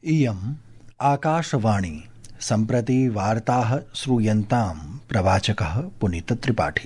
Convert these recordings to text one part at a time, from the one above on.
इयम् आकाशवाणी। सम्प्रति वार्ताः श्रूयन्ताम् प्रवाचकः पुनीतत्रिपाठी।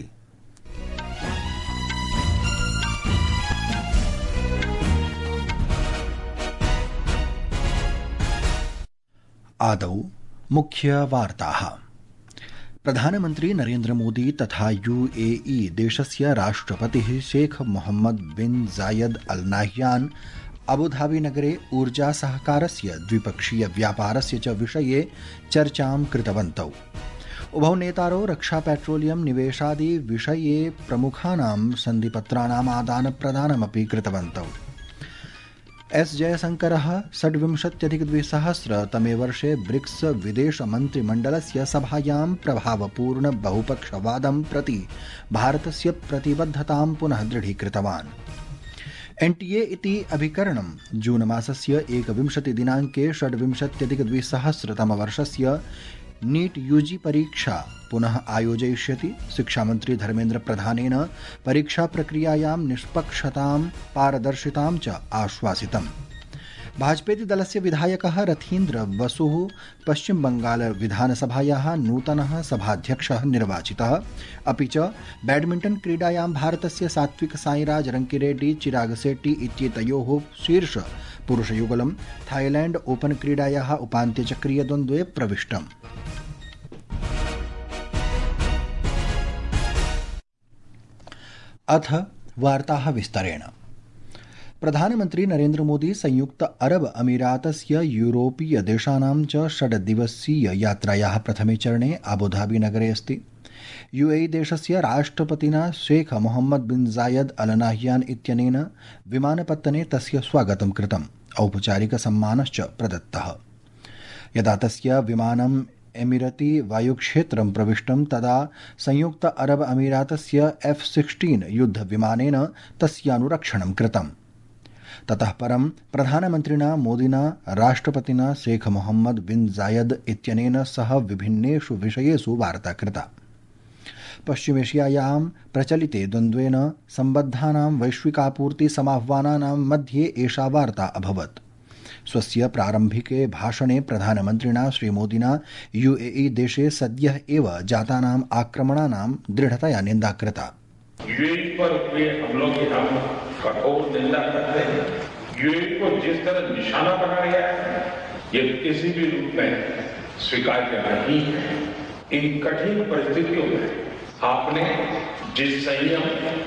आदौ मुख्यवार्ताः। प्रधानमन्त्री नरेन्द्र मोदी तथा यूएई देशस्य राष्ट्रपतिः शेख मोहम्मद बिन जायद अल नाह्यान अबुधाबी नगरे ऊर्जा सहकारस्य द्विपक्षीय व्यापारस्य च विषये चर्चां कृतवन्तौ। उभौ नेतारौ रक्षा पेट्रोलियम निवेशादि विषये प्रमुखानां सन्धिपत्राणाम् आदानप्रदानमपि कृतवन्तौ। एस जयशंकरः 26+2000 वर्षे ब्रिक्स विदेश मन्त्रिमण्डलस्य सभायां प्रभावपूर्ण बहुपक्षवादं प्रति भारतस्य प्रतिबद्धतां पुनः दृढीकृतवान्। एनटीए इति अभिकरणं जून मासस्य 21 दिनाङ्के 26+2000 वर्षस्य नीट यूजी परीक्षा पुनः आयोजयिष्यति। शिक्षामन्त्री धर्मेन्द्र प्रधानेन परीक्षा प्रक्रियायां निष्पक्षतां पारदर्शितां च आश्वासितम्। भाजपेति दलस्य विधायकः रथीन्द्र बसुः पश्चिम बंगाल विधानसभायाः नूतनः सभाध्यक्षः निर्वाचितः। अपि च बैडमिण्टन क्रीडायां भारतस्य सात्विक साईराज रंकिरेड्डी चिराग शेट्टी इत्येतयोः शीर्ष पुरुषयुगलं थाईलैंड ओपन क्रीडायाः उपान्त्यचक्रीय द्वन्द्वे प्रविष्टम्। अथ वार्ताः विस्तरेण। प्रधानमन्त्री नरेन्द्र मोदी संयुक्त अरब अमीरातस्य यूरोपीय देशानां च 6 दिवसीय यात्रायाः प्रथमे चरणे अबुधाबी नगरे अस्ति। यूएई देशस्य राष्ट्रपतिना शेख मोहम्मद बिन जायद अल नाह्यान इत्यनेन विमानपत्तने तस्य स्वागतं कृतम्। औपचारिकसम्मानश्च प्रदत्तः। यदा तस्य विमानम् एमिरती वायुक्षेत्रं प्रविष्टं तदा संयुक्त अरब अमीरातस्य F-16 युद्धविमानेन तस्यानुरक्षणं कृतम्। ततः परं प्रधानमन्त्रिणा मोदिना राष्ट्रपतिना शेख मोहम्मद बिन जायद इत्यनेन सह विभिन्नेषु विषयेषु वार्ता कृता। पश्चिमेशियायां प्रचलिते द्वन्द्वेन सम्बद्धानां वैश्विकापूर्ति समाह्वानानां मध्ये एषा वार्ता अभवत्। स्वस्य प्रारम्भिके भाषणे प्रधानमन्त्रिणा श्रीमोदिना यूएई देशे सद्यः एव जातानाम् आक्रमणानां दृढ़तया निन्दा कृता। यूएई पर हुए हमलों की हम कठोर निंदा करते हैं। यूएई को जिस तरह निशाना बनाया गया है ये किसी भी रूप में स्वीकार्य नहीं है। इन कठिन परिस्थितियों में आपने जिस संयम,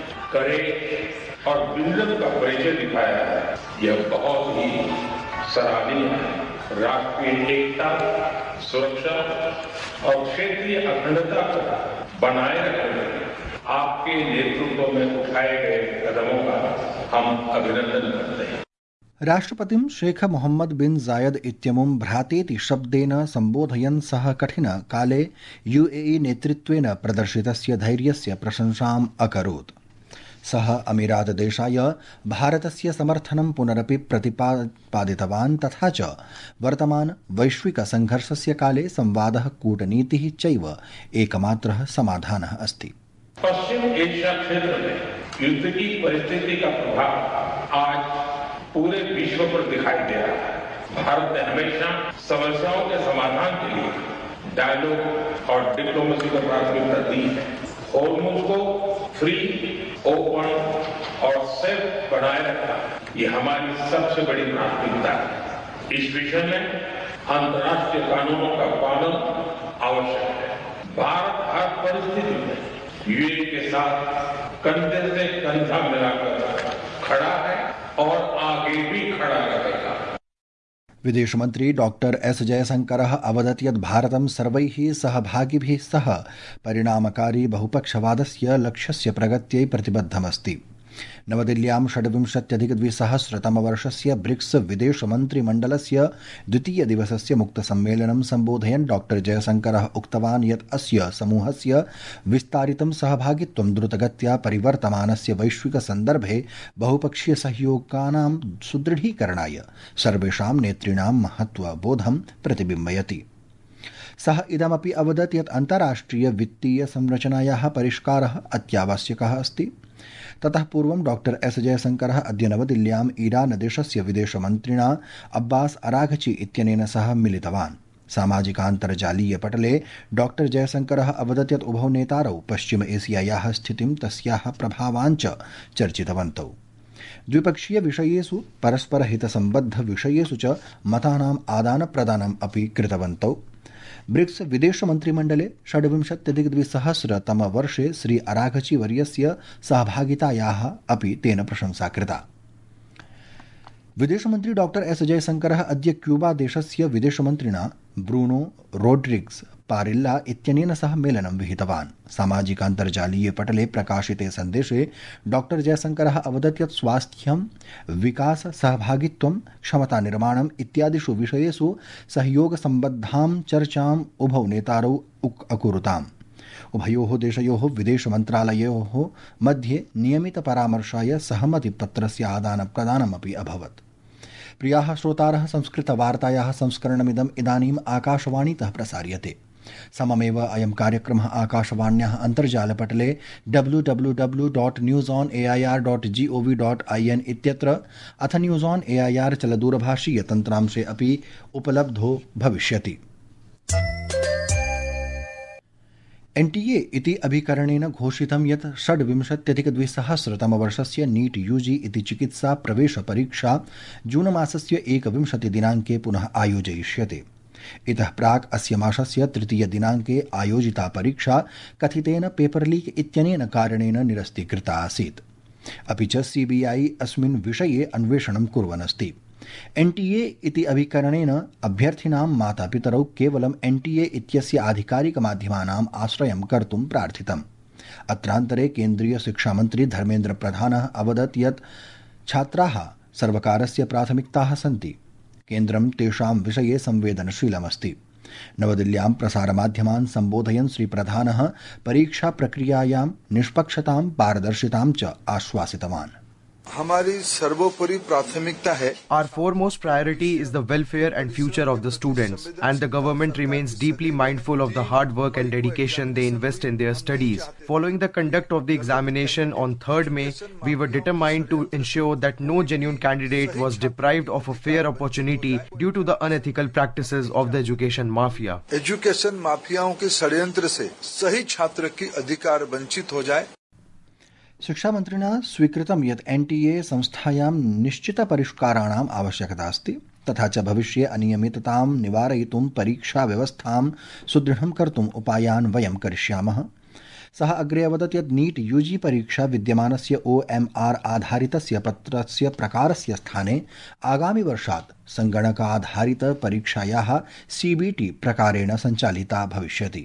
करेज और विजन का परिचय दिखाया है यह बहुत ही सराहनीय है। राष्ट्रीय एकता, सुरक्षा और क्षेत्रीय अखंडता को बनाए रखने में आपके नेतृत्व में उठाए गए कदमों का हम अभिनंदन करते हैं। राष्ट्रपतिं शेख मोहम्मद बिन जायद इत्यमुं भ्रातेति शब्देन सम्बोधयन् सः कठिनकाले यूएई नेतृत्वेन प्रदर्शितस्य धैर्यस्य प्रशंसाम् अकरोत्। सः अमीरातदेशाय भारतस्य समर्थनं पुनरपि प्रतिपादितवान् तथा च वर्तमान वैश्विक संघर्षस्य काले संवादः, कूटनीतिः चैव एकमात्रः समाधानः अस्ति। पश्चिम एशिया क्षेत्र में युद्ध की परिस्थिति का प्रभाव आज पूरे विश्व पर दिखाई दे रहा है। भारत ने हमेशा समस्याओं के समाधान के लिए डायलॉग और डिप्लोमेसी को प्राथमिकता दी है। होर्मुज़ को फ्री, ओपन और सेफ बनाए रखना ये हमारी सबसे बड़ी प्राथमिकता है। इस विषय में अंतर्राष्ट्रीय कानूनों का पालन आवश्यक है। भारत हर परिस्थिति में यूएई के साथ कंधे से कंधा मिलाकर खड़ा है और आगे भी खड़ा रहेगा। विदेश मंत्री डॉक्टर एस जयशंकरः अवदत् यत् भारतं सर्वैः सहभागिभिः सह परिणामकारी बहुपक्षवादस्य लक्ष्यस्य प्रगत्यै प्रतिबद्धमस्ति। नवदिल्ल्यां 26+2000 वर्षस्य ब्रिक्स विदेशमन्त्रिमण्डलस्य द्वितीयदिवसस्य मुक्तसम्मेलनं सम्बोधयन् डॉक्टर जयशंकरः उक्तवान् यत् अस्य समूहस्य विस्तारितं सहभागित्वं द्रुतगत्या परिवर्तमानस्य वैश्विकसन्दर्भे बहुपक्षीयसहयोगानां सुदृढीकरणाय सर्वेषां नेतॄणां महत्त्वबोधं प्रतिबिम्बयति। सः इदमपि अवदत् यत् अन्ताराष्ट्रिय वित्तीय संरचनायाः परिष्कारः अत्यावश्यकः अस्ति। ततः पूर्वं डॉक्टर एस जयशंकरः अद्य नवदिल्ल्याम् ईरान देशस्य विदेशमन्त्रिणा अब्बास अराघची इत्यनेन सह मिलितवान्। सामाजिकान्तर्जालीय पटले डॉक्टर जयशंकरः अवदत् यत् उभौ नेतारौ पश्चिम एशियायाः स्थितिं तस्याः प्रभावान् च चर्चितवन्तौ। द्विपक्षीय विषयेषु परस्परहितसम्बद्ध विषयेषु च मतानाम् आदानप्रदानम् अपि कृतवन्तौ। ब्रिक्स विदेशमन्त्रिमण्डले 26-2000 श्री अराघची वर्यस्य सहभागितायाः अपि तेन प्रशंसा कृता। विदेशमन्त्री डॉक्टर एस जयशंकरः अद्य क्यूबा देशस्य विदेशमन्त्रिणा ब्रूनो रोड्रिग्स पारिल्ला इत्यनेन सह मेलनं विहितवान्। सामाजिकान्तर्जालीय पटले प्रकाशिते सन्देशे डॉक्टर जयशंकरः अवदत् यत् स्वास्थ्यं, विकास, सहभागित्वं, क्षमतानिर्माणम् इत्यादिषु विषयेषु सहयोगसम्बद्धां चर्चाम् उभौ नेतारौ अकुरुताम्। उभयोः देशयोः विदेशमन्त्रालयोः मध्ये नियमितपरामर्शाय सहमतिपत्रस्य आदानप्रदानमपि अभवत्। प्रियाः श्रोतारः, संस्कृतवार्तायाः संस्करणमिदम् इदानीम् आकाशवाणीतः प्रसार्यते। सममेव अयं कार्यक्रमः आकाशवाण्याः अन्तर्जालपटले www.newsonair.gov.in इत्यत्र अथ न्यूज़ ऑन एआईआर चलदूरभाषीयतन्त्रांशे अपि उपलब्धो भविष्यति। एनटीए इति अभिकरणेन घोषितं यत् 26-2000 नीट यूजी इति चिकित्सा प्रवेश परीक्षा जूनमासस्य 21 दिनाङ्के पुनः आयोजयिष्यते। इतः प्राक् अस्य मासस्य 3 दिनाङ्के आयोजिता परीक्षा कथितेन पेपर लीक इत्यनेन कारणेन निरस्तीकृता आसीत्। अपि च सीबीआई अस्मिन् विषये अन्वेषणं कुर्वन् अस्ति। एनटीए इति अभिकरणेन अभ्यर्थिनां मातापितरौ केवलं एनटीए इत्यस्य आधिकारिकमाध्यमानाम् आश्रयं कर्तुं प्रार्थितम्। अत्रान्तरे केन्द्रीय शिक्षामन्त्री धर्मेन्द्र प्रधानः अवदत् यत् छात्राः सर्वकारस्य प्राथमिकताः सन्ति। केन्द्रं तेषां विषये संवेदनशीलमस्ति। नवदिल्ल्यां प्रसारमाध्यमान् सम्बोधयन् श्री प्रधानः परीक्षा प्रक्रियायां निष्पक्षतां, पारदर्शितां च आश्वासितवान्। हमारी सर्वोपरि प्राथमिकता है। Our foremost priority is the welfare and future of the students, and the government remains deeply mindful of the hard work and dedication they invest in their studies. Following the conduct of the examination on 3rd May, we were determined to ensure that no genuine candidate was deprived of a fair opportunity due to the unethical practices of the education mafia. Education माफियाओं के षड्यंत्र से सही छात्र की अधिकार वंचित हो जाए। शिक्षामन्त्रिणा स्वीकृतं यत् एनटीए संस्थायां निश्चितपरिष्काराणाम् आवश्यकता अस्ति। तथा च भविष्ये अनियमिततां निवारयितुं परीक्षा व्यवस्थां सुदृढं कर्तुम् उपायान् वयं करिष्यामः। सः अग्रे अवदत् यत् नीट यूजी परीक्षा विद्यमानस्य OMR आधारितस्य पत्रस्य प्रकारस्य स्थाने आगामि वर्षात् संगणकाधारित परीक्षायाः CBT प्रकारेण सञ्चालिता भविष्यति।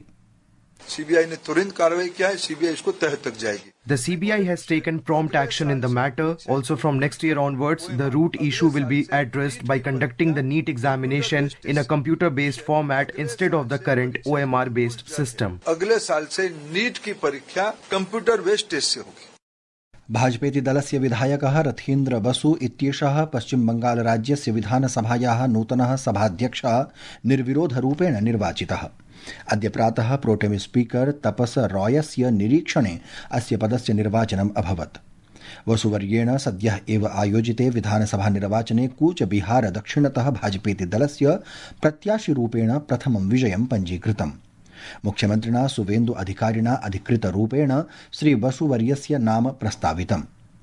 सीबीआई ने तुरंत कार्रवाई किया है। सीबीआई इसको तह तक जाएगी। The CBI has taken prompt action in the matter. Also from next year onwards, the root issue will be addressed by conducting the NEET examination in a computer-based format instead of the current OMR-based system. अगले साल से NEET की परीक्षा computer based test से होगी। भाजपेति दलस्य विधायकः रथीन्द्र बसु इत्येषः पश्चिम बंगाल राज्यस्य विधानसभायाः नूतनः सभाध्यक्षः निर्विरोधरूपेण निर्वाचितः। अद्य प्रातः प्रोटेम स्पीकर तपस रॉयस्य निरीक्षणे अस्य पदस्य निर्वाचनम् अभवत्। वसुवर्येण सद्यः एव आयोजिते विधानसभा निर्वाचने कूचबिहार दक्षिणतः भाजपेति दलस्य प्रत्याशिरूपेण प्रथमं विजयं पञ्जीकृतम्। मुख्यमन्त्रिणा सुवेन्दु अधिकारिणा अधिकृतरूपेण श्री वसुवर्यस्य नाम प्रस्तावितम्।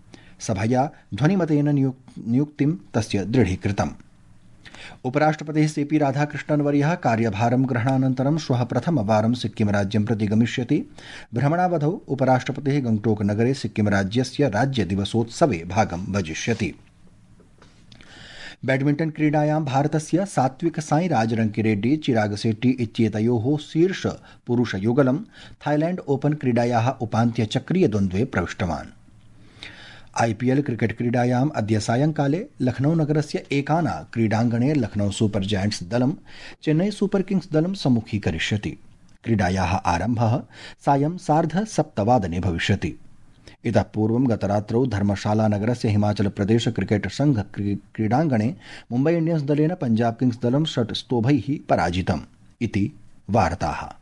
सभया ध्वनिमतेन नियुक्तिं तस्य दृढीकृतम्। उपराष्ट्रपतिः सीपी राधाकृष्णन्वर्यः कार्यभारं ग्रहणानन्तरं श्वः प्रथमवारं सिक्किमराज्यं प्रति गमिष्यति। भ्रमणावधौ उपराष्ट्रपतिः गंगटोक नगरे सिक्किमराज्यस्य राज्यदिवसोत्सवे भागं भजिष्यति। बैडमिण्टन क्रीडायां भारतस्य सात्विक साईराज रंकिरेड्डी चिराग शेट्टी इत्येतयोः शीर्ष पुरुषयुगलं थाईलैंड ओपन क्रीडायाः उपान्त्यचक्रीय द्वन्द्वे प्रविष्टवान्। IPL क्रिकेट क्रीडायाम् अद्य सायंकाले लखनऊ नगरस्य एकाना क्रीडाङ्गणे लखनऊ सुपर जायंट्स दलं चेन्नई सुपर किंग्स दलं सम्मुखीकरिष्यति। क्रीडायाः आरम्भः सायं 7:30 भविष्यति। इतः पूर्वं गतरात्रौ धर्मशाला नगरस्य हिमाचल प्रदेश क्रिकेट संघ क्रीडाङ्गणे मुम्बई इंडियंस दलेन पंजाब किंग्स दलं 6 स्तोभैः पराजितम् इति वार्ताः।